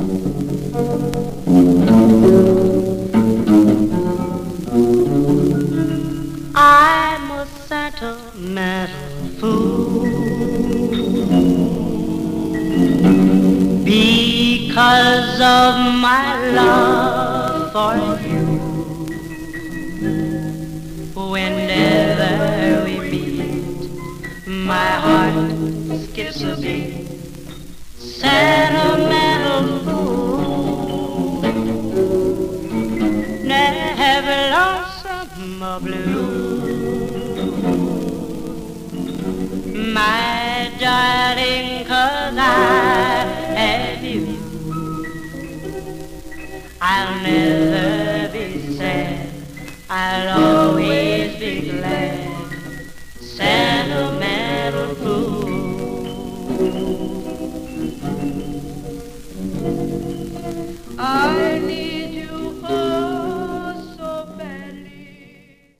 I'm a sentimental fool because of my love for you. Whenever we meet, my heart skips a beat. Sentimental fool, never lonesome or blue. My darling, 'cause I have you, I'll never be sad, I'll always be glad. Sentimental fool, I need you oh so badly.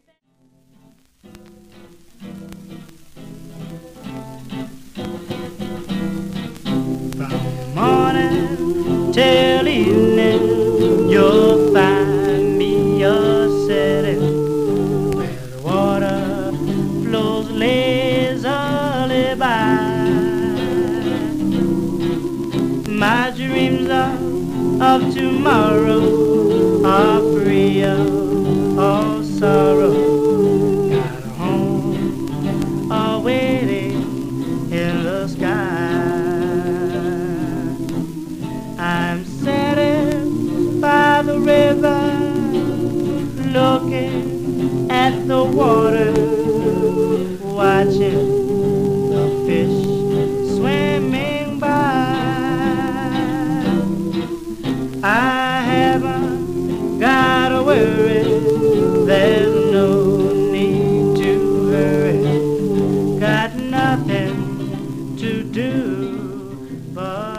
From morning till evening, you'll find me a sitting where the water flows lazily by. My dreams of tomorrow are free of all sorrow. Got a home awaiting in the sky. I'm sitting by the river, looking at the water, watching the fish swimming by. I haven't got to worry, there's no need to hurry. Got nothing to do but